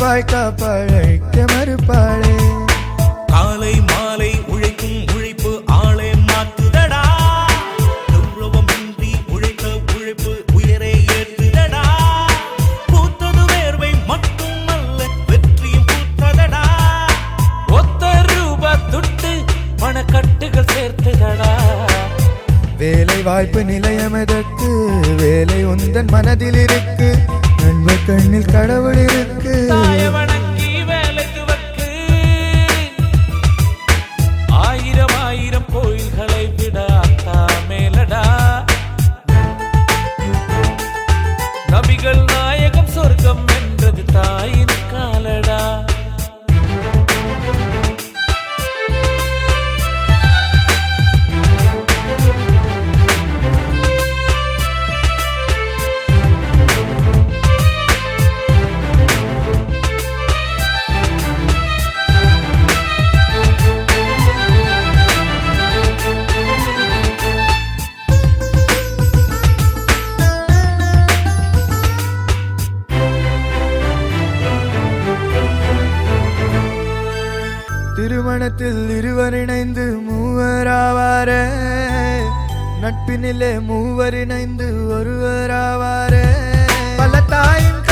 அழைப்பாய் காப்பாழைக்க மறுப்பாளே. காலை மாலை உழைக்கும் உழைப்பு ஆளே மாற்றுதடா. கௌரவமின்றி உழைத்த உழைப்பு உயரே ஏற்றுதடா. பூத்தது வேர்வை மட்டும் அல்ல, வெற்றியும் பூத்ததடா. ஒத்த ரூபா துட்டு பணக்கட்டுகள் சேர்த்துதடா. வேலை வாய்ப்பு நிலையம் எதற்கு? வேலை உந்தன் மனதில் இருக்கு. நண்பர் கண்ணில் கடவுள் இருக்கு. தாயவணங்கி வேலை துவக்கு. ஆயிரம் ஆயிரம் கோயில்களை விட அத்தா மேலடா. நபிகள் நாயகம் சொர்க்கம் என்றது தாயின் காலடா. திருமணத்தில் இருவர் இணைந்து மூவராவாரே. நட்பினிலே மூவர் இணைந்து ஒருவராவாரே. பல தாயின்